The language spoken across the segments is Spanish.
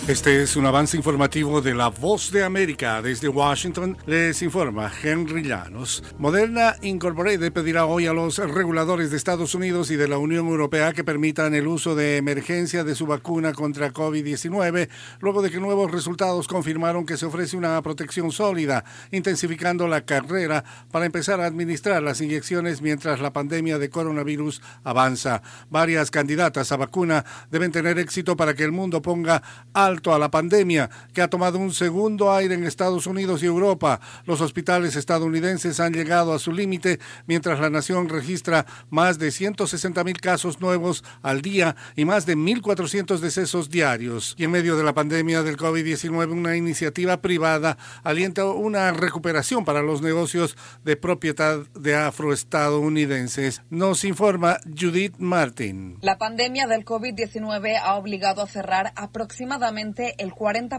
Este es un avance informativo de La Voz de América. Desde Washington les informa Henry Llanos. Moderna Incorporated pedirá hoy a los reguladores de Estados Unidos y de la Unión Europea que permitan el uso de emergencia de su vacuna contra COVID-19, luego de que nuevos resultados confirmaron que se ofrece una protección sólida, intensificando la carrera para empezar a administrar las inyecciones mientras la pandemia de coronavirus avanza. Varias candidatas a vacuna deben tener éxito para que el mundo ponga alto a la pandemia, que ha tomado un segundo aire en Estados Unidos y Europa. Los hospitales estadounidenses han llegado a su límite, mientras la nación registra más de 160,000 casos nuevos al día y más de 1,400 decesos diarios. Y en medio de la pandemia del COVID-19, una iniciativa privada alienta una recuperación para los negocios de propiedad de afroestadounidenses. Nos informa Judith Martin. La pandemia del COVID-19 ha obligado a cerrar aproximadamente el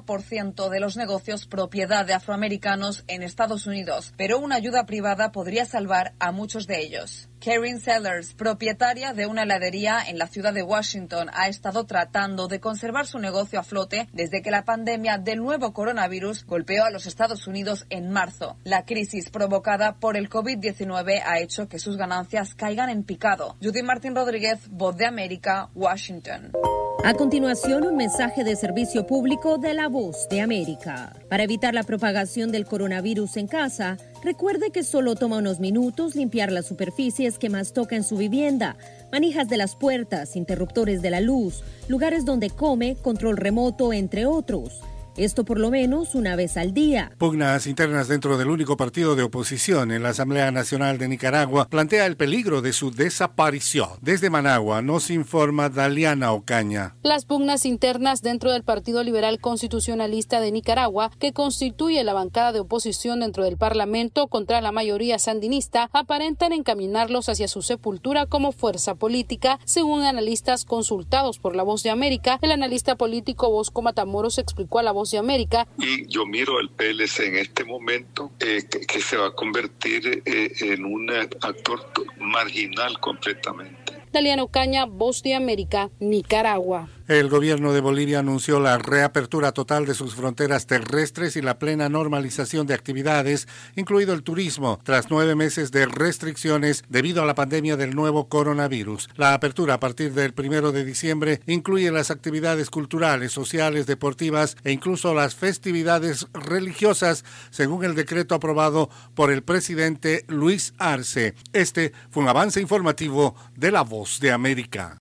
40% de los negocios propiedad de afroamericanos en Estados Unidos, pero una ayuda privada podría salvar a muchos de ellos. Karen Sellers, propietaria de una heladería en la ciudad de Washington, ha estado tratando de conservar su negocio a flote desde que la pandemia del nuevo coronavirus golpeó a los Estados Unidos en marzo. La crisis provocada por el COVID-19 ha hecho que sus ganancias caigan en picado. Judy Martín Rodríguez, Voz de América, Washington. A continuación, un mensaje de servicio público de La Voz de América. Para evitar la propagación del coronavirus en casa, recuerde que solo toma unos minutos limpiar las superficies que más toca en su vivienda, manijas de las puertas, interruptores de la luz, lugares donde come, control remoto, entre otros. Esto por lo menos una vez al día. Pugnas internas dentro del único partido de oposición en la Asamblea Nacional de Nicaragua plantea el peligro de su desaparición. Desde Managua nos informa Daliana Ocaña. Las pugnas internas dentro del Partido Liberal Constitucionalista de Nicaragua, que constituye la bancada de oposición dentro del Parlamento contra la mayoría sandinista, aparentan encaminarlos hacia su sepultura como fuerza política, según analistas consultados por La Voz de América. El analista político Bosco Matamoros explicó a La Voz de América. Y yo miro al PLC en este momento que se va a convertir en un actor marginal completamente. Daliana Ocaña, Voz de América, Nicaragua. El gobierno de Bolivia anunció la reapertura total de sus fronteras terrestres y la plena normalización de actividades, incluido el turismo, tras 9 meses de restricciones debido a la pandemia del nuevo coronavirus. La apertura a partir del 1 de diciembre incluye las actividades culturales, sociales, deportivas e incluso las festividades religiosas, según el decreto aprobado por el presidente Luis Arce. Este fue un avance informativo de La Voz de América.